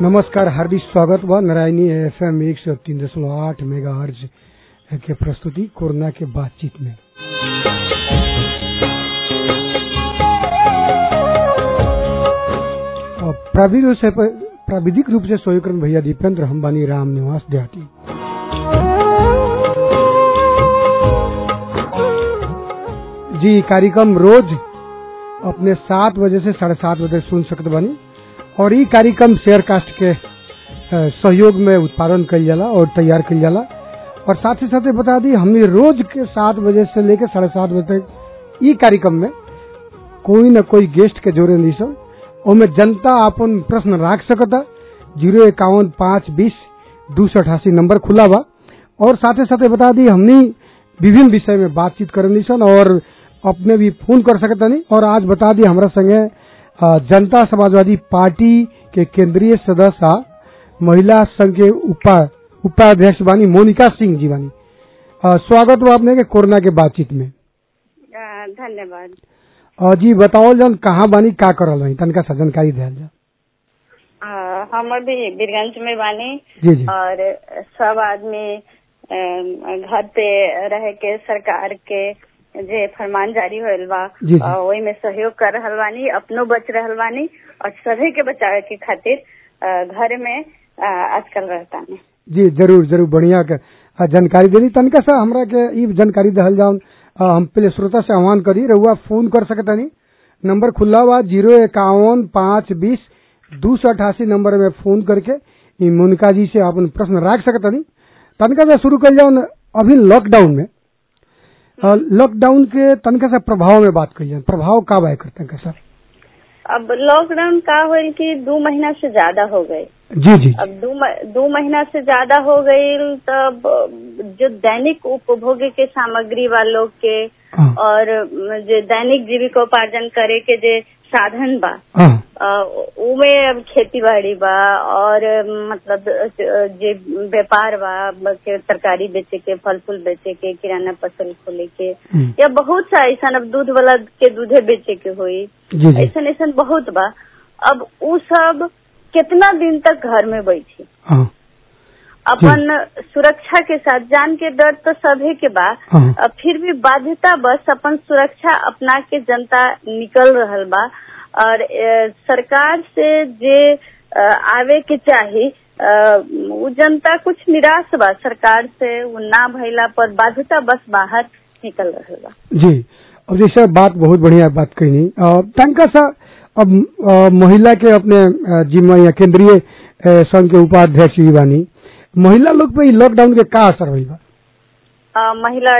नमस्कार, हार्दिक स्वागत बा नारायणी FM 103.8 मेगाहर्ट्ज के प्रस्तुति कोरोना के बातचीत में। प्राविधिक रूप से सहयोगकरण भैया दीपेंद्र, हम बानी राम निवास देहाती। जी, कार्यक्रम रोज अपने 7 बजे से 7:30 बजे सुन सकते बानी और ये कार्यक्रम शेयरकास्ट के सहयोग में उत्पादन कइल जाला और तैयार कइल जाला। और साथ ही साथ बता दी, हमने रोज के 7 बजे से लेकर 7:30 बजे तक ये कार्यक्रम में कोई न कोई गेस्ट के जोड़े नहीं सब, और जनता अपन प्रश्न रख सकता। 051 5 20 288 नंबर खुला बा। और साथ ही साथ बता दी, हमने विभिन्न विषय में बातचीत करनी सन और अपने भी फोन कर सकता नहीं। और आज बता दी, हमारा संगे जनता समाजवादी पार्टी के केंद्रीय सदस्य महिला संघ के उपाध्यक्ष बानी मोनिका सिंह जी बानी। स्वागत हो आपने के कोरोना के बातचीत में। धन्यवाद। जी बताओ जन कहाँ बानी, का करल बानी, तनका सा जानकारी दिया जा। हम अभी बीरगंज में बानी। जी। और सब आदमी घर पे रह के सरकार के जे फरमान जारी होल बा वही में सहयोग कर रहल बानी, अपनो बच रहल बानी और सभी के बचावे के खातिर घर में आजकल रहता नहीं। जी जरूर बढ़िया जानकारी देनी। तनका सा हमरा के ई जानकारी दहल जाऊन। हम पहले श्रोता से आह्वान करी, रहुआ फोन कर सकता नहीं, नंबर खुला हुआ 051 5 20 288 नंबर में फोन करके मोनिका जी से अपन प्रश्न रख सकता नहीं। तनका से शुरू कर जाऊन। अभी लॉकडाउन के तनका से प्रभाव में बात करिए, प्रभाव का बाय करते हैं सर? अब लॉकडाउन का हो कि 2 महीना से ज्यादा हो गए। जी। अब 2 महीना से ज्यादा हो गई, तब जो दैनिक उपभोग के सामग्री वालों के और जो दैनिक जीविकोपार्जन करे के जे साधन बा, उमे अब खेती बाड़ी बा और मतलब जे व्यापार बा के तरकारी बेचे के, फल फूल बेचे के, किराना फसल खोले के, या बहुत सा ऐसा अब दूध वाला के दूधे बेचे के हुई, ऐसा बहुत बा। अब उ सब कितना दिन तक घर में बैठी अपन सुरक्षा के साथ, जान के डर तो सभी के बा, फिर भी बाध्यता बस अपन सुरक्षा अपना के जनता निकल रहल बा। और सरकार से जे आवे के चाही वो जनता कुछ निराश बा सरकार से, वो ना भइला पर बाध्यता बस बाहर निकल रहल बा। जी, और जैसे बात बहुत बढ़िया बात कही। तनका सा अब महिला के अपने जिम्मा या केंद्रीय संघ के उपाध्यक्ष भी बानी, महिला लोग पे लॉकडाउन के का असर हुई बा? महिला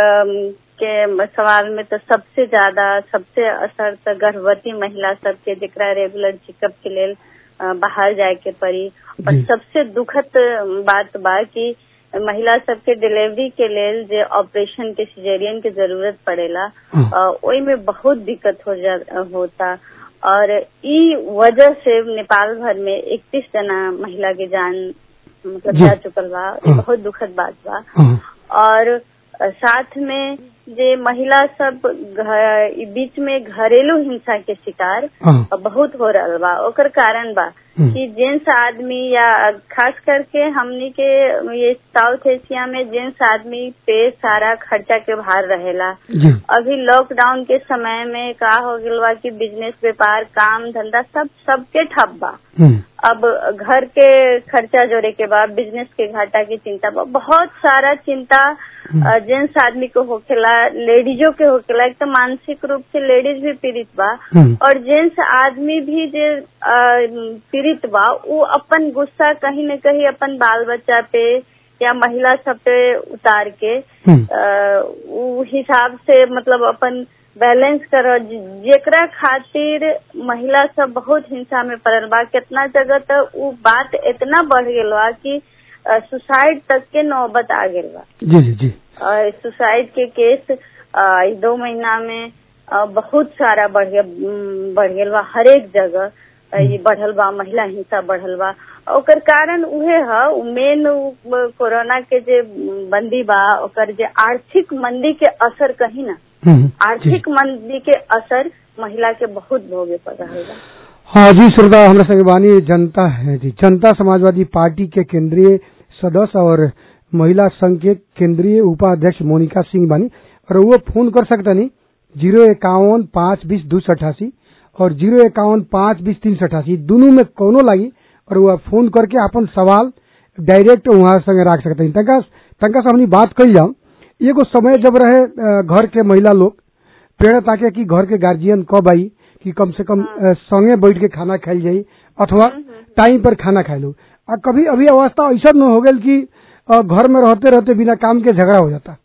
के सवाल में तो सबसे असर तो गर्भवती महिला सबके, जेकरा रेगुलर चेकअप के लेल बाहर जाए के पड़ी। और सबसे दुखद बात बा कि महिला सबके डिलीवरी के लेल जे ऑपरेशन के सिजेरियन के जरूरत पड़ेला, ओई में बहुत दिक्कत होता। और ई वजह से नेपाल भर में 31 जना महिला के जान मतलब जा चुकल बा। बहुत दुखद बात बा। और साथ में जे महिला सब बीच में घरेलू हिंसा के शिकार बहुत हो रहा बा। ओकर कारण बा कि जेंट्स आदमी या खास करके हमनी के ये साउथ एशिया में जेंट्स आदमी पे सारा खर्चा के भार रहेला। अभी लॉकडाउन के समय में का हो गया बा कि बिजनेस, व्यापार, काम धंधा सबके ठप बा। अब घर के खर्चा जोड़े के बाद बिजनेस के घाटा की चिंता बा, बहुत सारा चिंता जेंट्स आदमी को होखेला, लेडीजों के होखेला। एक तो मानसिक रूप से लेडीज भी पीड़ित बा और जेंट्स आदमी भी जे पीड़ित बा, वो अपन गुस्सा कहीं न कहीं अपन बाल बच्चा पे या महिला सब पे उतार के वो हिसाब से मतलब अपन बैलेंस करो, जेकरा खातिर महिला सब बहुत हिंसा में पड़ल बा। कितना जगह तो वो बात इतना बढ़ गई बा कि सुसाइड तक के नौबत आ गई बा। जी। और सुसाइड के केस 2 महीना में बहुत सारा बढ़ गया बा। हर एक जगह ये बढ़ल बा, महिला हिंसा बढ़ल बा। ओकर कारण उहे है मेन कोरोना के जे बंदी बा, ओकर जे आर्थिक मंदी के असर कहीं ना, आर्थिक मंदी के असर महिला के बहुत भोगे पड़ रहा है। हाँ जी श्रोता, हमरा संगे बानी जनता है जी, जनता समाजवादी पार्टी के केंद्रीय सदस्य और महिला संघ के केंद्रीय उपाध्यक्ष मोनिका सिंह बानी। और वो फोन कर सकता नहीं 051-520-288 और 051-520-388 दोनों में कोनो लगी और वो फोन करके अपन सवाल डायरेक्ट वहां संगे रख सकते हैं। तंका से हमनी बात कही जाओ, एगो समय जब रहे घर के महिला लोग पेड़ ताके कि घर के गार्जियन कब आई कि कम से कम संगे बैठ के खाना खाई जाई अथवा टाइम पर खाना खाए लो। कभी अभी अवस्था ऐसा न हो गई कि घर में रहते रहते बिना काम के झगड़ा हो जाता।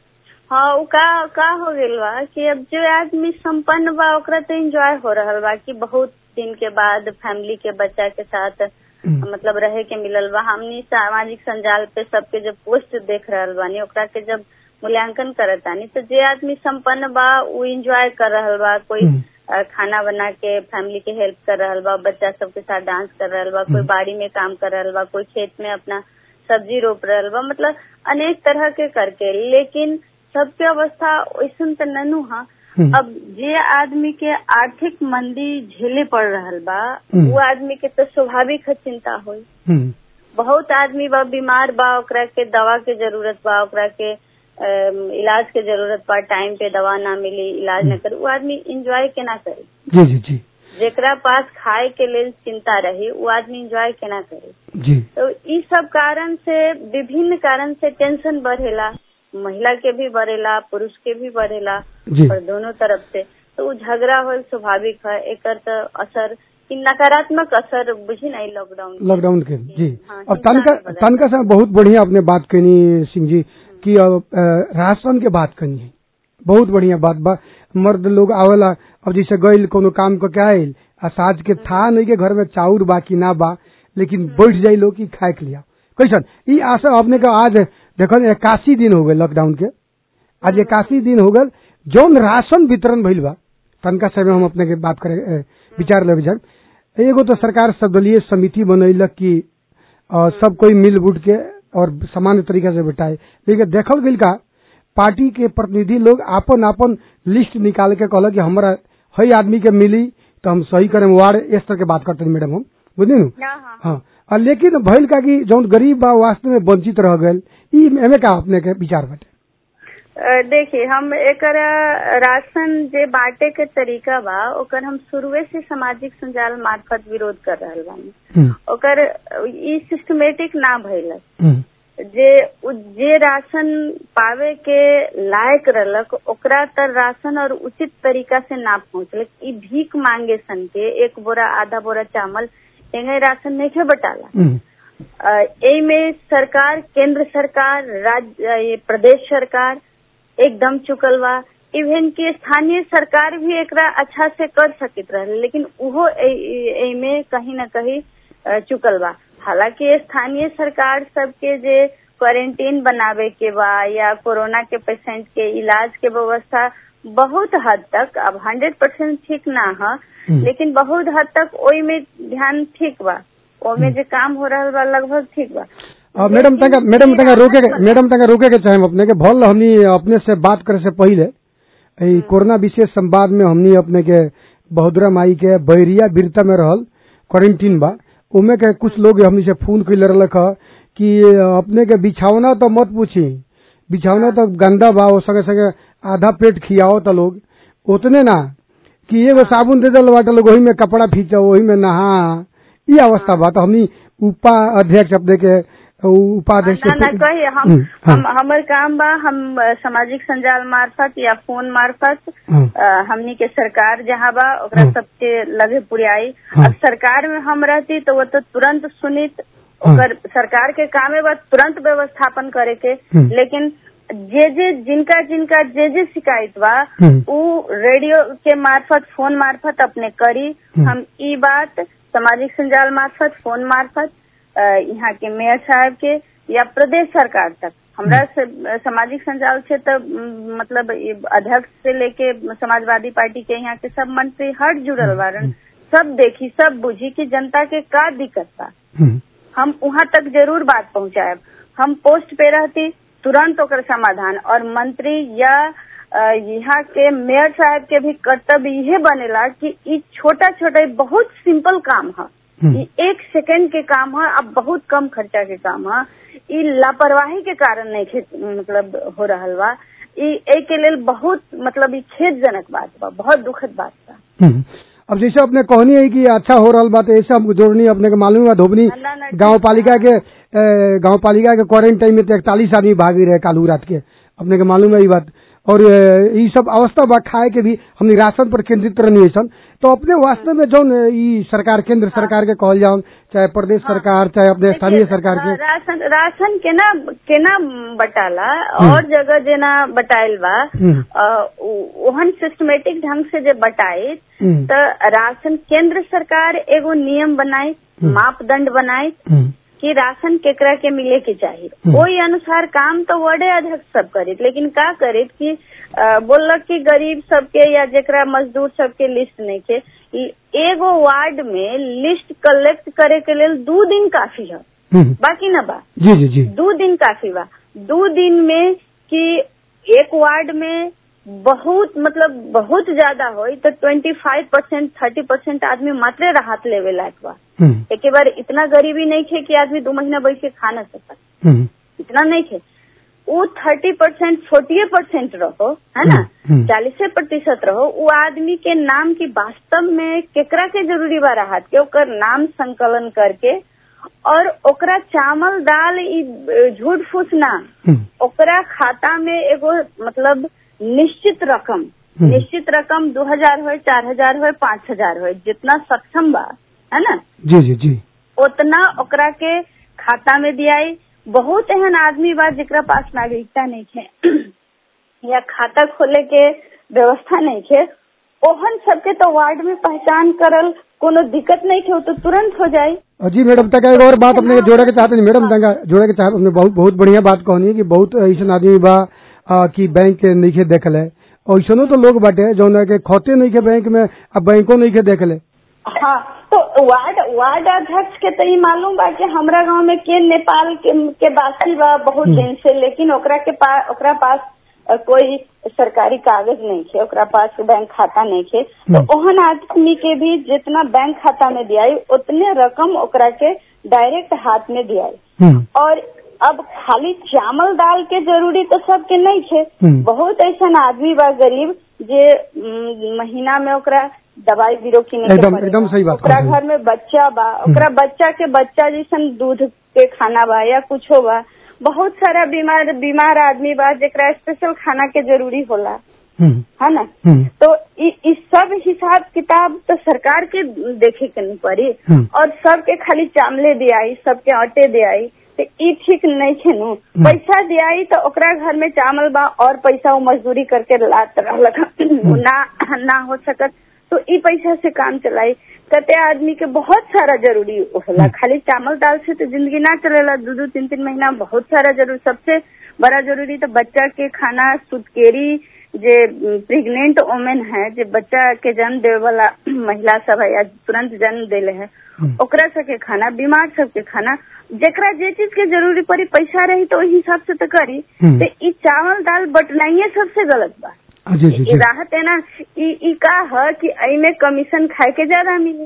हाँ, वो का हो गइल बा कि अब जो आदमी संपन्न बा ओकरा तो एंजॉय हो रहल बा कि बहुत दिन के बाद फैमिली के बच्चा के साथ मतलब रहे के मिलल बा। हमनी सामाजिक संजाल पे सबके जब पोस्ट देख रहल बानी ओकरा के जब मूल्यांकन करतानी तो जे आदमी संपन्न बा वो एंजॉय कर रहल बा, कोई खाना बना के फैमिली के हेल्प कर रहल बा, बच्चा सबके साथ डांस कर रहल बा, कोई बाड़ी में काम कर रहल बा, कोई खेत में अपना सब्जी रोप रहल बा, मतलब अनेक तरह के करके। लेकिन सबके अवस्था वैसन तो ननू हा। अब जे आदमी के आर्थिक मंदी झेले पड़ रहल बा वो आदमी के तो स्वाभाविक चिंता होई। बहुत आदमी बा बीमार बा, ओकरा के दवा के जरूरत बा, ओकरा के इलाज के जरूरत बा, टाइम पे दवा ना मिली, इलाज न करे, वो आदमी एंजॉय केना करे? जी जी जी। जेकरा पास खाए के लिए चिंता रही वो आदमी एंजॉय केना करे? जी। तो इस सब कारण से विभिन्न कारण से टेंशन बढ़ेला, महिला के भी बढ़ेला, पुरुष के भी बढ़ेला और दोनों तरफ से। तो वो झगड़ा हो स्वाभाविक है। एक असर नकारात्मक असर बुझी नहीं लॉकडाउन के। जी। हाँ, अब तनका से बहुत बढ़िया आपने बात कहनी सिंह जी कि राशन के बात करनी है, बहुत बढ़िया बात बा। मर्द लोग आवेला, अब जैसे गईल कोनो काम को क्या आयल साज के था नहीं के घर में चाउर बा कि ना बा, लेकिन बैठ जाई लोग की खाए के लिया कैसन ई आशा अपने का। आज देखो 81 दिन हो गए लॉकडाउन के, आज 81 दिन हो गए जौन राशन वितरण भइल बा। तनका समय हम अपने के बात करे विचार ले विचार एगो तो सरकार सर्वदलीय समिति बनैलक कि सब कोई मिल बुट के और सामान्य तरीका से बैठाए, लेकिन देखल गई का पार्टी के प्रतिनिधि लोग आपन आपन लिस्ट निकाल के कहल कि हमारा हई आदमी के मिली तो हम सही करें वार्ड इस तरह के बात करते हैं मैडम हम बुझे न। हाँ, लेकिन भइल का कि जौन गरीब बा वास्तव में वंचित रह गए, एमे का अपने के विचार बाटे? देखिए, हम एक राशन जे बांटे के तरीका बा ओकर हम शुरुए से सामाजिक संजाल मार्फत विरोध कर रहल बानी। ओकर ई सिस्टमेटिक ना भइल। जे राशन पावे के लायक रहलक ओकरा तर राशन और उचित तरीका से ना पहुंचलक। ई भीख मांगे सन के एक बोरा आधा बोरा चावल एंगे राशन नहीं के बटाला। एमे सरकार, केंद्र सरकार, राज्य प्रदेश सरकार एकदम चुकल बा। इवन के स्थानीय सरकार भी एकरा अच्छा से कर सकित रहे, लेकिन उहो एमे कहीं न कहीं चुकल बा। हालांकि स्थानीय सरकार सबके जे क्वारंटीन बनावे के बा या कोरोना के पेशेंट के इलाज के व्यवस्था बहुत हद तक, अब 100% ठीक ना है, लेकिन बहुत हद तक ओई में ध्यान ठीक बा, ओमे जे काम हो रहा बा लगभग ठीक बा। मैडम तंगा रोके के चाहे अपने के भल हमनी अपने से बात करे से पहले कोरोना विशेष संवाद में हमनी अपने के बहोदरा माई के बैरिया बिरता में रहल क्वारंटीन बा, उमे के कुछ लोग हमनी से फोन कैले रहलक कि अपने के बिछावना तो मत पूछी, बिछावना तो गंदा बा, संगे संगे आधा पेट खियाओ तो लोग उतने ना कि एगो साबुन दे दल बाटे लोग वही में कपड़ा खींचो वही में नहा, ये अवस्था बा। तो हमनी उपाध्यक्ष अपने के उपाध्यक्ष कही हमर काम बा, हम सामाजिक संजाल मार्फत या फोन मार्फत हमनी के सरकार जहाँ बा ओकरा सबके लगे पुरियाई। अब सरकार में हम रहती तो वो तो तुरंत सुनित, ओकर सरकार के काम है बस तुरंत व्यवस्थापन करे के। लेकिन जे जिनका जे शिकायत बा वो रेडियो के मार्फत, फोन मार्फत अपने करी। हम ई बात सामाजिक संजाल मार्फत, फोन मार्फत यहाँ के मेयर साहब के या प्रदेश सरकार तक, हमरा सामाजिक संजाल क्षेत्र मतलब अध्यक्ष से लेके समाजवादी पार्टी के यहाँ के सब मंत्री हट जुड़ल बारन, सब देखी सब बुझी कि जनता के का दिक्कत बा, हम वहाँ तक जरूर बात पहुँचाएब। हम पोस्ट पे रहती तुरंत ओकर समाधान, और मंत्री या यहाँ के मेयर साहब के भी कर्तव्य यह बनेला कि ई छोटा छोटा बहुत सिंपल काम है, ये 1 सेकंड के काम है, अब बहुत कम खर्चा के काम है, ई लापरवाही के कारण नहीं मतलब हो रहा बा, ई के लिए बहुत मतलब ई खेदजनक बात बा, बहुत दुखद बात बा। अब जैसे अपने कहनी है कि अच्छा हो रहा बात, ऐसे हम जोड़नी अपने के मालूम है धोबनी गाँव पालिका के क्वारंटाइन में 41 आदमी भागी रहे कालू रात के, अपने के मालूम है ये बात। और ये सब अवस्था बा खाए के भी हमने राशन पर केंद्रित करनी है। तो अपने वास्तव में जो सरकार केंद्र सरकार के कहल जाओ, चाहे प्रदेश सरकार चाहे अपने स्थानीय सरकार के राशन केना बटाला और जगह जेना बटाइल बा ओहन सिस्टमेटिक ढंग से जे बटाई तो राशन केंद्र सरकार एगो नियम बनाई, मापदंड बनाई कि राशन केकरा के मिले के चाहिए, वही अनुसार काम तो वार्ड अध्यक्ष सब करे, लेकिन का करे कि बोलक कि गरीब सबके या जेकरा मजदूर सबके लिस्ट नहीं के, एगो वार्ड में लिस्ट कलेक्ट करे के लिए 2 दिन काफी है, बाकी न बा। जी 2 दिन काफी बा। 2 दिन में कि एक वार्ड में बहुत मतलब बहुत ज्यादा हो तो 25% 30% आदमी मात्र राहत लेवे लायक बा। एक बार इतना गरीबी नहीं थे कि आदमी 2 महीना बैठ के खा न सकता, इतना नहीं थे। वो 30% 40% रहो, है ना, 40% रहो, वो आदमी के नाम की वास्तव में केकरा के जरूरी बा राहत के, ओकर नाम संकलन करके और ओकरा चावल दाल झूठ फूस ना, ओकरा खाता में एगो मतलब निश्चित रकम 2000 हो, 4000 हो, 5000 हो, जितना सक्षम बा, है ना, जी उतना ओकरा के खाता में दियाई। बहुत एहन आदमी बा जेकरा पास नागरिकता नहीं है या खाता खोले के व्यवस्था नहीं है, ओहन सबके तो वार्ड में पहचान करल कोनो दिक्कत नहीं थे, तो तुरंत हो जाये। जी मैडम, तक एक और बात अपने जोड़े के चाहते मैडम, जोड़े के चाहते, बहुत बढ़िया बात कहनी है कि बहुत ऐसा आदमी बा कि बैंक के नहीं के देखल है, ऐसा तो लोग बाटे जो के खोते नहीं के बैंक में, अब बैंको नहीं के देखले। हाँ, तो वार्ड अध्यक्ष के तो मालूम बा कि हमरा गांव में के नेपाल के वासी बा बहुत दिन से, लेकिन ओकरा पास कोई सरकारी कागज नहीं है, ओकरा पास बैंक खाता नहीं है, तो ओहन आदमी के भी जितना बैंक खाता में दियाई उतने रकम ओकरा के डायरेक्ट हाथ में दियाई। और अब खाली चावल दाल के जरूरी तो सबके नहीं है, बहुत ऐसा आदमी बा गरीब जे महीना में ओकरा दवाई बीरो किने एकदम सही बात, ओकरा घर में बच्चा बा, ओकरा बच्चा के बच्चा जैसन दूध के खाना बा या कुछ बा, बहुत सारा बीमार आदमी बा जेकरा स्पेशल खाना के जरूरी होला, है ना। तो इस सब हिसाब किताब तो सरकार के देखे के नहीं पड़ी, और सबके खाली चावले दियाई, सबके आटे दियाई, तो ई ठीक नहीं है नु। पैसा दियाई तो ओकरा घर में चावल बा और पैसा वो मजदूरी करके लात ना हो सकत, तो ई पैसा से काम चलाई। कते आदमी के बहुत सारा जरूरी होला, खाली चावल दाल से तो जिंदगी ना चलेला, 2-2 3-3 महीना बहुत सारा जरूरी। सबसे बड़ा जरूरी तो बच्चा के खाना, सुतकेरी जे प्रेग्नेंट वोमेन है, जो बच्चा के जन्म देवे वाला महिला सब है या तुरंत जन्म देले है, ओकरा सबके खाना, बीमार सबके खाना, जेकरा जे चीज के जरूरी पड़ी पैसा रही तो वही हिसाब से तो करी। तो ई चावल दाल बटनाइए सबसे गलत बा। जी राहत है ना, ई का है कि में कमीशन खाए के ज्यादा मिले।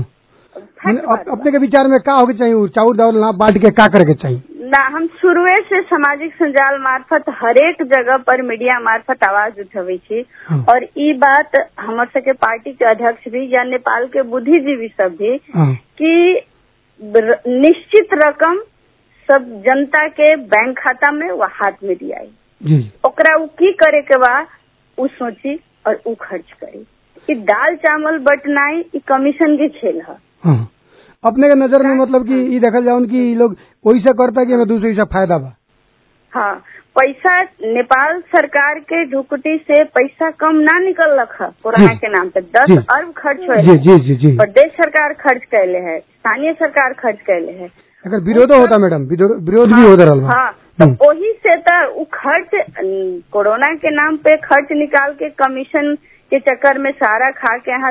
अपने के विचार में का होके चाहिए, चावल दाल ना बांट के का करे के चाहिए ना? हम शुरुए से सामाजिक संजाल मार्फत हरेक जगह पर मीडिया मार्फत आवाज उठावे छी, और ई बात हमर सबके पार्टी के अध्यक्ष भी या नेपाल के बुद्धिजीवी सब भी कि निश्चित रकम सब जनता के बैंक खाता में व हाथ में दियाई, ओकरा उ की करे के बा उ सोची और उ खर्च करी। कि दाल चावल बटनाई ई कमीशन के खेल है। अपने के नजर में मतलब कि ये देखल जाओ कि लोग वैसा करता कि हमें दूसरे से फायदा बा। हाँ, पैसा नेपाल सरकार के ढुकटी से पैसा कम ना निकल रखा, कोरोना के नाम पे 10 अरब खर्च हुए, प्रदेश सरकार खर्च कैले है, स्थानीय सरकार खर्च कैले है। अगर विरोध होता मैडम, विरोध भी होता रहा। हाँ, तो वही से तो खर्च कोरोना के नाम पे खर्च निकाल के कमीशन के चक्कर में सारा खा के यहाँ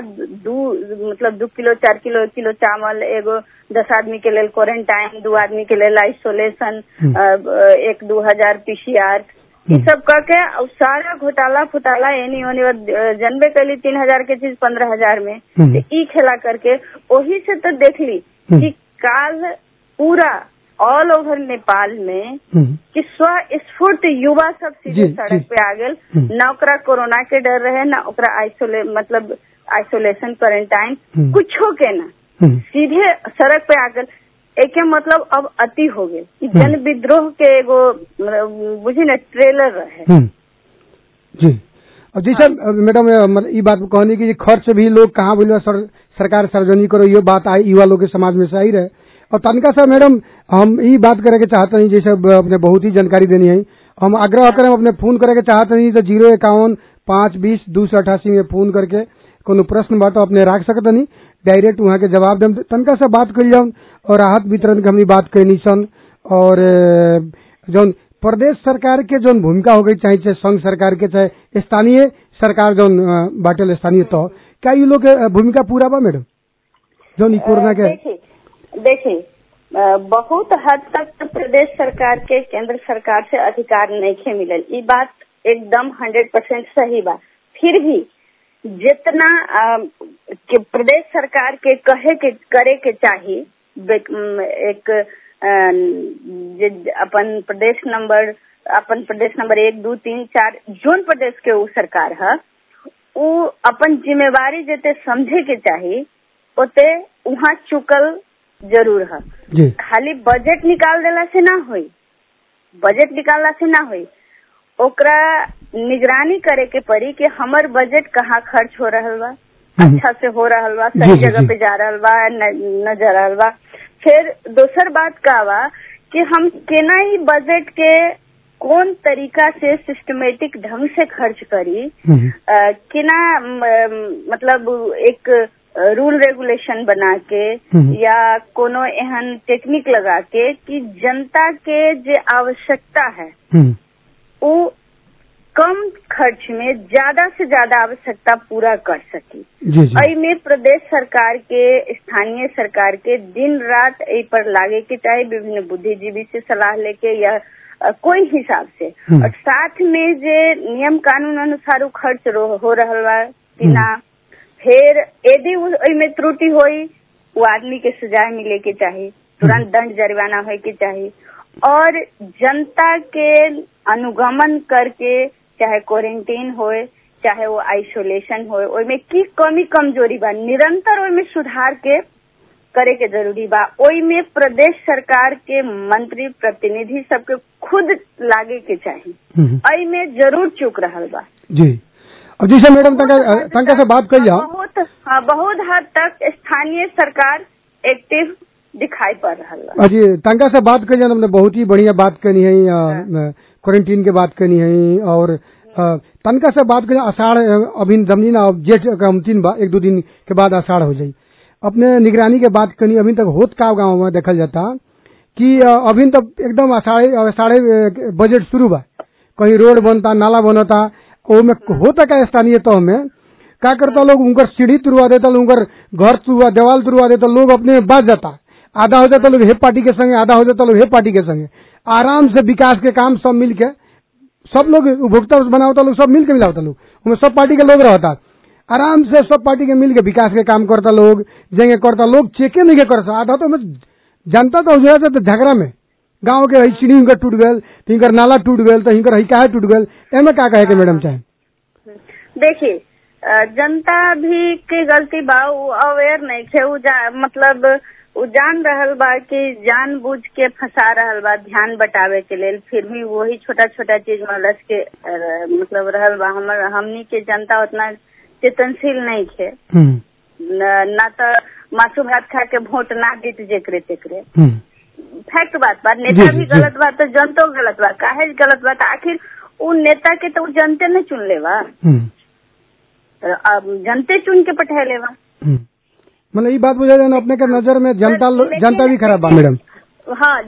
2 किलो 4 किलो 1 किलो चावल, एगो 10 आदमी के लिए क्वारंटाइन, 2 आदमी के लिए आइसोलेशन, 1-2 हजार PCR, ये सब करके और सारा घोटाला फुटाला एनी ओनी जनबे कैली 3,000 के चीज 15,000 में ई खेला करके वही से तो देख ली कि काल पूरा ऑल ओवर नेपाल में कि स्वस्फूर्त युवा सब सीधे सड़क पे आ गए। न ओकरा कोरोना के डर रहे, न ओकरा आइसोलेशन क्वारंटाइन कुछो के ना, सीधे सड़क पे आ गए। एक मतलब अब अति हो गए। जन विद्रोह के एगो बुझी न ट्रेलर रहे जी। और जी सर मैडम ये बात कहनी कि खर्च भी लोग कहाँ बोलिए सरकार सार्वजनिक करो, ये बात आई युवा लोग के समाज में सही रहे। और तनका सर मैडम हम ये बात करे के चाहते हैं, जैसे अपने बहुत ही जानकारी देनी है, हम आग्रह करें अपने फोन करे के चाहते हैं तो 051 520 288 में फोन करके कोनो प्रश्न बात अपने रख सकते नहीं, डायरेक्ट वहाँ के जवाब दें। तनका से बात कर जाऊँ और राहत वितरण की हमने बात करनी सन, और जो प्रदेश सरकार के जो भूमिका हो गई, चाहे संघ सरकार के चाहे स्थानीय सरकार जो बाटल स्थानीय, तो क्या ये लोग भूमिका पूरा बा मैडम जो कोरोना के? देखिए बहुत हद तक प्रदेश सरकार के केंद्र सरकार से अधिकार नहीं मिलल, ये बात एकदम 100% सही बा। फिर भी जितना प्रदेश सरकार के कहे के करे के चाहिए, एक अपन प्रदेश नंबर 1 2 3 4 जोन प्रदेश के वो सरकार है, वो अपन जिम्मेवारी जते समझे के चाहिए ओते वहाँ चुकल जरूर है। खाली बजट निकाल देला से ना होई, बजट निकालला से ना होई, ओकरा निगरानी करे के पड़ी कि हमर बजट कहाँ खर्च हो रहा बा, अच्छा से हो रहा बा, सही जगह पे जा रहा बा, न जा रहा बा। फिर दूसर बात का बा कि हम केना ही बजट के कौन तरीका से सिस्टमेटिक ढंग से खर्च करी, केना मतलब एक रूल रेगुलेशन बना के या कोनो एहन टेक्निक लगा के कि जनता के जे आवश्यकता है वो कम खर्च में ज्यादा से ज्यादा आवश्यकता पूरा कर सकी। एहि में प्रदेश सरकार के स्थानीय सरकार के दिन रात ए पर लागे के चाहिए, विभिन्न बुद्धिजीवी से सलाह लेके या कोई हिसाब से, और साथ में जे नियम कानून अनुसार खर्च हो रहा बा कि ना, फिर यदि में त्रुटि होई वो आदमी के सजा मिले के चाहिए, तुरंत दंड जरिमाना होए के चाहिए, और जनता के अनुगमन करके चाहे क्वारंटीन होए चाहे वो आइसोलेशन होए, ओइमे की कमी कमजोरी बा निरंतर ओइमे सुधार के करे के जरूरी बा। ओइमे प्रदेश सरकार के मंत्री प्रतिनिधि सबके खुद लागे के चाहिए, एइमे जरूर चूक रहल बा जी। अब जी सर मैडम तंका से बात कर जाओ, बहुत हद तक स्थानीय सरकार एक्टिव दिखाई पड़ रहा है। जी तंका से बात कर जाओ, हमने बहुत ही बढ़िया बात करनी है, क्वारंटीन के बात करनी है, और तनका से बात करें आषाढ़ अभी जमनी ना जेठ का 3 बा, 1-2 दिन के बाद आषाढ़ हो जाये। अपने निगरानी के बात करनी, अभी तक होत का गाँव में देखल जाता कि अभी तक एकदम आषाढ़ बजट शुरू बा, कहीं रोड बनता, नाला बनता, में होता का स्थानीय तह में क्या करता लोग, उनकर सीढ़ी तुरवा देता, उनकर घर तुरवा, देवाल तुरवा देता, लोग अपने बात जाता, आधा हो जाता लोग हे पार्टी के संगे, आधा हो जाता लोग हे पार्टी के संगे, आराम से विकास के काम सब मिल के सब लोग उपभोक्ता बनावता लोग सब मिल के मिलावता लोग, उनमें सब पार्टी के लोग रहता, आराम से सब पार्टी के मिल के विकास के काम करता लोग, जेंगे करता लोग, चेके नहीं के करता, आधा तो जनता तो हो झगड़ा में गाँव के सीढ़ी हिंकर टूट गल, तो हिंकर नाला टूट गल, तो हिंकर काहे टूट गल, एमे का कहे के मैडम चाहे? देखिए जनता भी की गलती बा, अवेयर नहीं थे, मतलब वो जान रहल बा कि जानबूझ के फंसा रहल बा ध्यान बटावे के लेल, फिर भी वही छोटा छोटा चीज में लस के मतलब रहल बा। हमनी के जनता उतना चेतनशील नहीं थे, ना तो मासू भात खा के वोट ना दीत जेकरे तेकरे, फैक्ट बात बा। नेता भी गलत बा तो जनतो गलत बा, काहे गलत बा, आखिर उ नेता के तो जनते ने चुन लेवा, अब जनते चुन के पठैले बा। मतलब ये बात बुझा जाए अपने के नजर में जनता भी खराब बा मैडम। हाँ,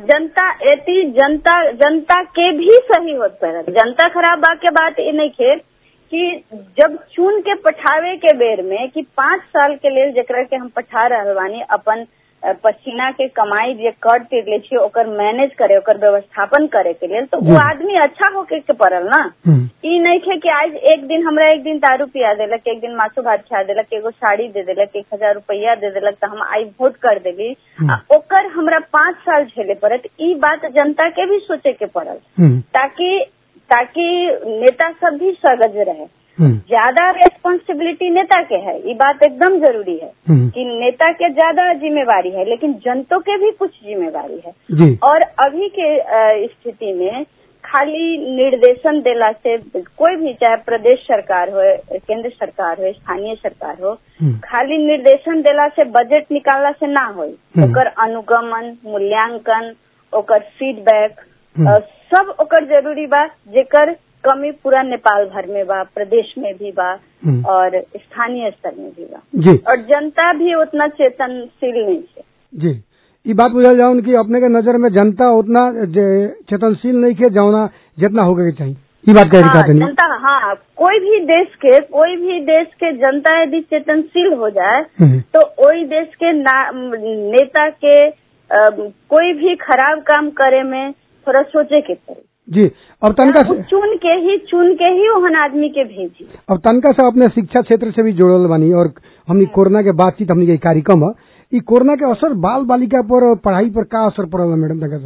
जनता के भी सही होत पर जनता खराब बा के बात ये नहीं खे कि जब चुन के पठावे के बेर में कि 5 साल के लिए जकरा के हम पठा रहल बानी अपन पसीना के कमाई जे कर ले छी ओकर मैनेज करे, ओकर व्यवस्थापन करे के लिए, तो वो आदमी अच्छा होके के पड़ल ना। ई नहीं है कि आज एक दिन दारू पिया देलक, एक दिन मासू भात खा देलक, एगो साड़ी दे देलक, 1000 रुपया दे देलक तो हम आई वोट कर देली, ओकर हमरा 5 साल झेले पड़त। ई बात जनता के भी सोचे के पड़ल ताकि नेता सब भी सजग रहे। ज्यादा रेस्पॉन्सिबिलिटी नेता के है, ये बात एकदम जरूरी है कि नेता के ज्यादा जिम्मेवारी है, लेकिन जनता के भी कुछ जिम्मेवारी है। और अभी के स्थिति में खाली निर्देशन देला से कोई भी, चाहे प्रदेश सरकार हो, केंद्र सरकार हो, स्थानीय सरकार हो, खाली निर्देशन देला से, बजट निकालला से ना हो। ओकर अनुगमन, मूल्यांकन, ओकर फीडबैक सब ओकर जरूरी बा, जेकर कमी पूरा नेपाल भर में बा, प्रदेश में भी बा और स्थानीय स्तर में भी बा। और जनता भी उतना चेतनशील नहीं है। जी, ये बात बुझल जाऊन कि अपने के नजर में जनता उतना चेतनशील नहीं है जौना जितना होगा के चाहिए। ये बात कह रही थी जनता। हाँ, कोई भी देश के जनता यदि चेतनशील हो जाए तो वही देश के नेता के कोई भी खराब काम करे में थोड़ा सोचे के पड़े। जी, अब तनका चुन के ही ओहन आदमी के भेजी। अब तनका से अपने शिक्षा क्षेत्र से भी जोड़ल बानी और हमनी कोरोना के बातचीत, हमनी के कार्यक्रम है, ई कोरोना के असर बाल बालिका पर, पढ़ाई पर का असर पड़ल मैडम? तनका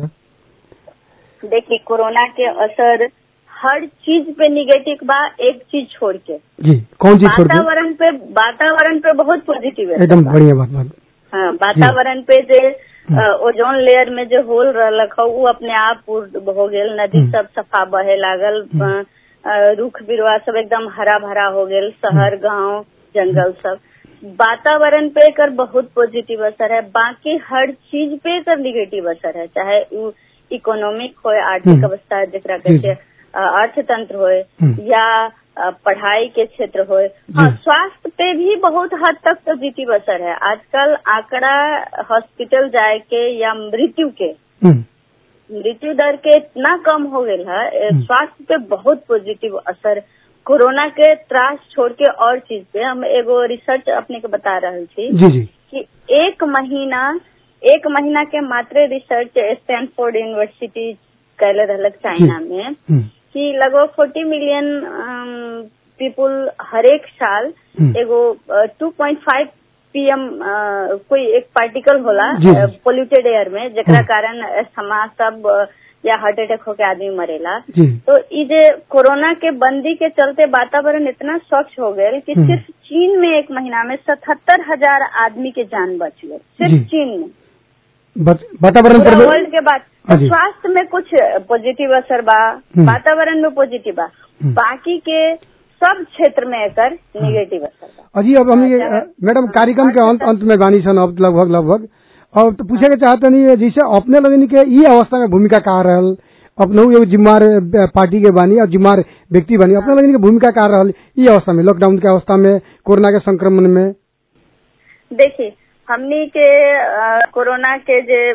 से देखिए, कोरोना के असर हर चीज पे निगेटिव बा, एक चीज छोड़ के। जी, कौन चीज छोड़ के? वातावरण पे बहुत पॉजिटिव है। एकदम बढ़िया बात। हाँ, वातावरण पे जे ओजोन लेयर में जो होल रहलक है वो अपने आप पूर्ण हो गेल, नदी सब सफा बहे लागल, रुख बिरवा सब एकदम हरा भरा हो गेल, शहर गांव जंगल सब। वातावरण पे एकर बहुत पॉजिटिव असर है, बाकी हर चीज पे एकर निगेटिव असर है, चाहे इकोनॉमिक हो, आर्थिक अवस्था जेकरा कहते अर्थतंत्र हो, या पढ़ाई के क्षेत्र हो। हाँ, स्वास्थ्य पे भी बहुत हद तक पॉजिटिव असर है। आजकल आंकड़ा हॉस्पिटल जाए के या मृत्यु दर के इतना कम हो गया है, स्वास्थ्य पे बहुत पॉजिटिव असर कोरोना के त्रास छोड़ के और चीज पे। हम एगो रिसर्च अपने के बता रहे थी कि एक महीना के मात्र रिसर्च स्टैनफोर्ड यूनिवर्सिटी कैले रहलक चाइना में कि लगभग 40 मिलियन पीपुल हर एक साल एगो 2.5 PM कोई एक पार्टिकल होला पोल्यूटेड एयर में, जेकरा कारण अस्थमा सब या हार्ट अटैक होके आदमी मरेला। तो ये जे कोरोना के बंदी के चलते वातावरण इतना स्वच्छ हो गए कि सिर्फ चीन में एक महीना में 77,000 आदमी के जान बच गए, सिर्फ चीन में। वातावरण पर वर्ल्ड के बाद स्वास्थ्य में कुछ पॉजिटिव असर बा, वातावरण में पॉजिटिव बा, बाकी के सब क्षेत्र में एकर निगेटिव असर बा। अजी, अब हम मैडम कार्यक्रम के अंत में बानी सन, अब लगभग और तो पूछे के चाहते नहीं है, जैसे अपने लोगन के ये अवस्था में भूमिका का रहल, अपने एगो जिम्मेवार पार्टी के बानी और जिम्मेवार व्यक्ति बानी, अपने लोगन की भूमिका का रहल ये अवस्था में, लॉकडाउन के अवस्था में, कोरोना के संक्रमण में? देखिए, हमनी के कोरोना के जे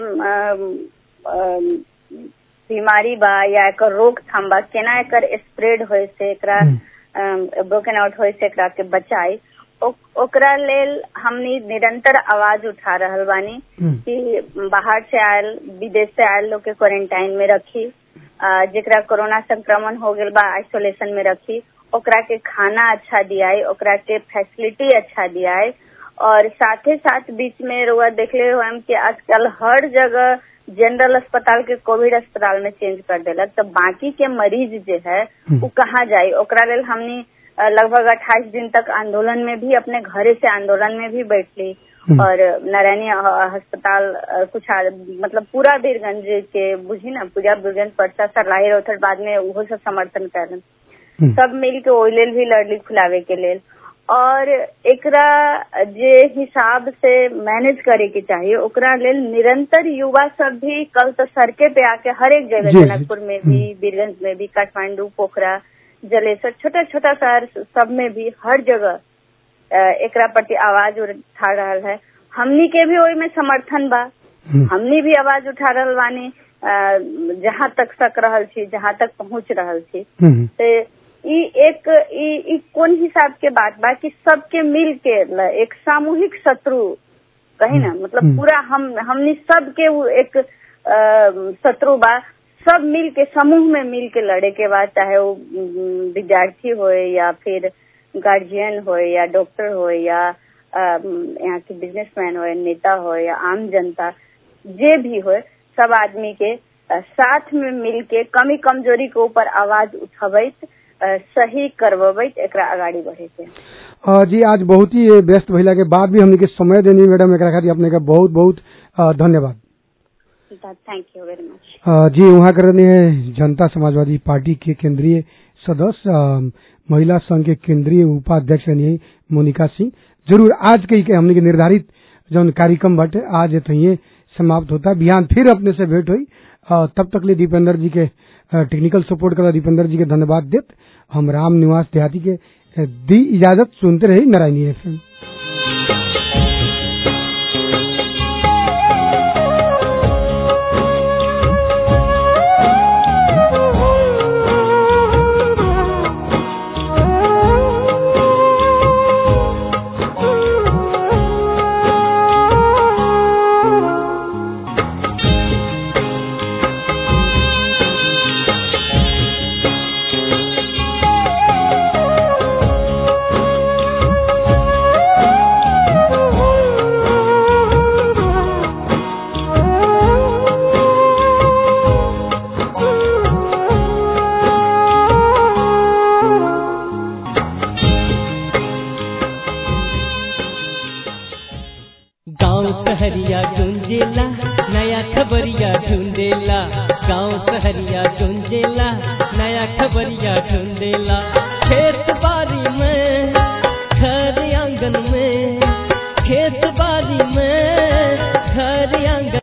बीमारी बा या एकर रोकथाम बा, केना एकर स्प्रेड होए से, एकरा ब्रोकन आउट होए से एकरा के बचाई, ओकरा लेल हमनी निरंतर आवाज उठा रहल बानी कि बाहर से आयल, विदेश से आयल लोग के क्वारंटाइन में रखी, जेकरा कोरोना संक्रमण हो गया बा आइसोलेशन में रखी, ओकरा के खाना अच्छा दियाई, ओकरा के फैसिलिटी अच्छा दियाई। और साथ ही साथ बीच में रुआ देखले हो हम कि आजकल हर जगह जनरल अस्पताल के कोविड अस्पताल में चेंज कर देलक, तो बाकी के मरीज जो है वो कहाँ जाये? ओकरा लेल हमनी लगभग 28 दिन तक आंदोलन में भी, अपने घरे से आंदोलन में भी बैठली और नारायणी अस्पताल कुछ मतलब पूरा बीरगंज के बुझी ना, पूरा बीरगंज परसा सरलाही रोहतट बाद में वो सब समर्थन करन, सब मिल के ओइ लेल भी लड़ली खुलावे के लेल। और एकरा जे हिसाब से मैनेज करे के चाहिए, ओकरा लेल निरंतर युवा सब भी कल तो सड़के पे आके हर एक जगह, जनकपुर में भी, बीरगंज में भी, काठमांडू, पोखरा, जलेसर, छोटा छोटा शहर सब में भी हर जगह एकरा प्रति आवाज उठा रहल है। हमनी के भी ओई में समर्थन बा, हमनी भी आवाज उठा रहल बानी, जहाँ तक सक रहल छी, जहाँ तक पहुँच रहल छी। तो ई कौन हिसाब के बात बा कि सबके मिल के एक सामूहिक शत्रु कही ना, मतलब पूरा हमने सब के एक शत्रु बा, सब मिल के समूह में मिल के लड़े के बाद, चाहे वो विद्यार्थी हो या फिर गार्जियन हो या डॉक्टर हो या यहाँ के बिजनेसमैन हो या नेता हो या आम जनता, जे भी हो, सब आदमी के साथ में मिल के कमी कमजोरी के ऊपर आवाज उठावैत, सही करवैत एकरा आगाड़ी बढ़े के। जी आज बहुत ही व्यस्त भइला के बाद भी हमने के समय देनी मैडम, एकरा खातिर अपने का बहुत बहुत धन्यवाद। थैंक यू वेरी मच। जी वहाँ करने जनता समाजवादी पार्टी के केंद्रीय सदस्य, महिला संघ के केंद्रीय उपाध्यक्ष यानी मोनिका सिंह। जरूर आज के हमने के निर्धारित जो कार्यक्रम बाटे आज ये समाप्त होता है। बिहान फिर अपने से भेंट हुई, तब तक ले दीपेंद्र जी के टेक्निकल सपोर्ट कर दीपेंद्र जी के धन्यवाद देत हम राम निवास देहाती के दी इजाजत। सुनते रही नारायणी एफएम। सहरिया गूंजेला, नया खबरिया ढूंढेला। गाँव सहरिया गूंजेला, नया खबरिया ढूंढेला। खेत बारी में, घर आंगन में, खेत बारी में,